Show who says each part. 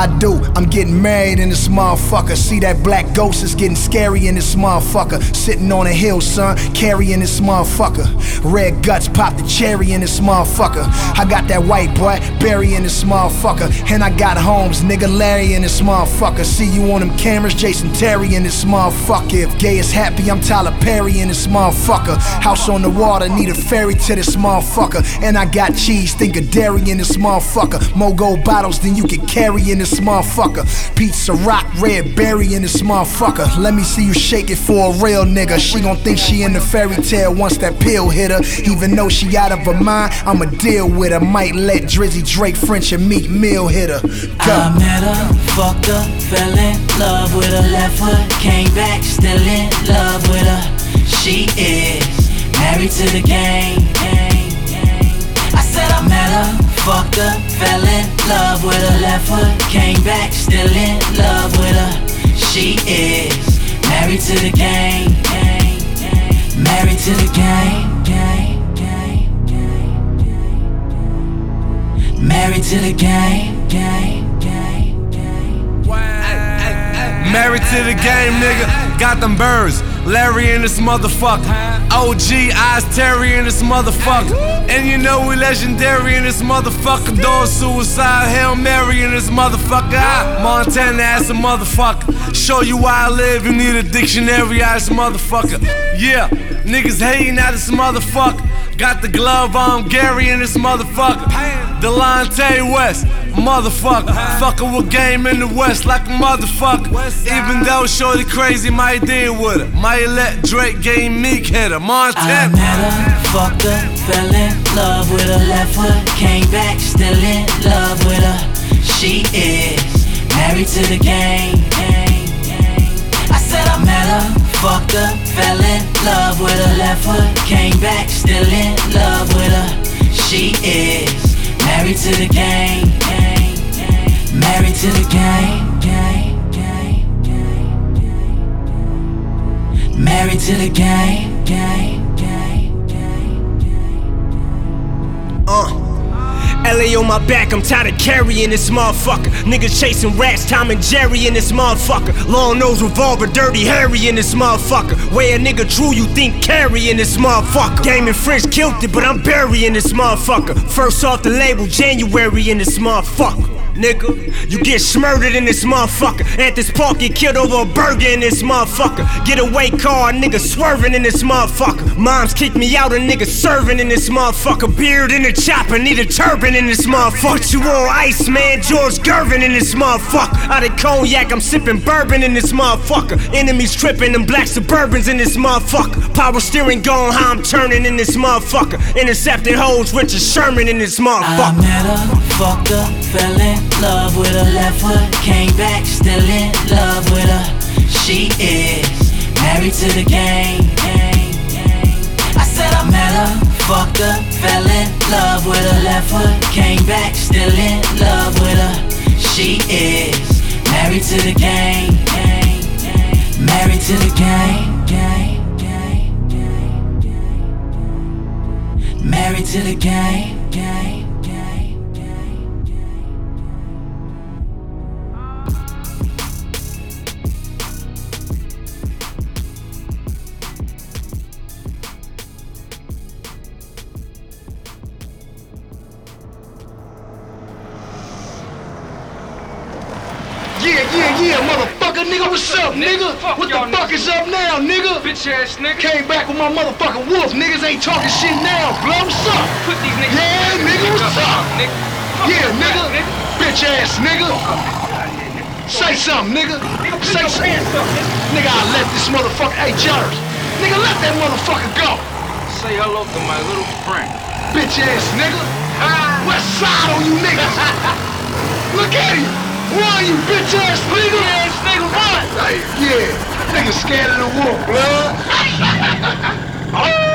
Speaker 1: I do? I'm getting married in this motherfucker. See that black ghost is getting scary in this motherfucker. Sitting on a hill, son, carrying this motherfucker. Red guts pop the cherry in this motherfucker. I got that white boy burying this motherfucker. And I got Holmes, nigga Larry in this motherfucker. See you on them cameras, Jason Terry in this motherfucker. If gay is happy, I'm Tyler Perry in this motherfucker. House on the water, need a ferry to this motherfucker. And I got cheese, think of dairy in this motherfucker. More gold bottles than you can carry in this motherfucker. Pizza rock, red berry in this motherfucker. Let me see you shake it for a real nigga. She gon' think she in the fairy tale once that pill hit her. Even though she out of her mind, I'ma deal with her. Might let Drizzy, Drake, French, and Meek Mill hit her. Go.
Speaker 2: I met her, fucked her, fell in love with her. Left her, came back, still in love with her. She is married to the game. I said I met her, fucked her, fell in love with her. Left her, came back, still in love with her. She is married to the game. Married to the game. Married to the game.
Speaker 3: Married to the game, nigga. Got them birds. Larry in this motherfucker. OG Eyes Terry in this motherfucker. And you know we legendary in this motherfucker. Door suicide, Hail Mary in this motherfucker. Montana ass a motherfucker. Show you why I live, you need a dictionary ass motherfucker. Yeah, niggas hating at this motherfucker. Got the glove on Gary in this motherfucker. Delonte West, motherfucker. Fuckin' with game in the West like a motherfucker. Even though shorty crazy, might deal with her. Might let Drake game Meek hit her. Montana.
Speaker 2: I met her, fucked her, fell in love with her. Left her, came back, still in love with her. She is married to the game. I said I met her, fucked her, fell in love with her. Left her, came back, still in love with her. She is married to the game. Married to the game. Married to the game.
Speaker 4: LA on my back, I'm tired of carrying this motherfucker. Niggas chasing rats, Tom and Jerry in this motherfucker. Long nose revolver, dirty Harry in this motherfucker. Way a nigga true, you think carry in this motherfucker. Game and French killed it, but I'm burying this motherfucker. First off the label, January in this motherfucker. Nigga, you get smurdered in this motherfucker. At this park, get killed over a burger in this motherfucker. Get away car, nigga swerving in this motherfucker. Moms kick me out, a nigga serving in this motherfucker. Beard in the chopper, need a turban in this motherfucker. Put you on ice, man, George Gervin in this motherfucker. Out of cognac, I'm sipping bourbon in this motherfucker. Enemies tripping, them black Suburbans in this motherfucker. Power steering gone, how I'm turning in this motherfucker. Intercepting hoes, Richard Sherman in this motherfucker.
Speaker 2: I met her, fucked her, fell in love with her. Left her, came back, still in love with her. She is married to the game. I said I met her, fucked her, fell in love with her. Left her, came back, still in love with her. She is married to the game. Married to the game. Married to the game.
Speaker 5: Yeah, motherfucker, nigga, what's up, nigga? What the fuck is up now, nigga?
Speaker 6: Bitch ass nigga.
Speaker 5: Came back with my motherfucking wolf, niggas ain't talking shit now, blow, what's up?
Speaker 6: Put these niggas.
Speaker 5: Yeah, nigga, what's up? Yeah, nigga, bitch ass nigga. Say something, nigga. Say something. Nigga, I let this motherfucker, hey, Jerry. Nigga, let that motherfucker go.
Speaker 6: Say hello to my little friend.
Speaker 5: Bitch ass nigga. West side on you niggas. Look at him. Run, you bitch ass nigga! Bitch ass nigga, run! Hey, yeah, nigga scared of the wolf, blood. Oh!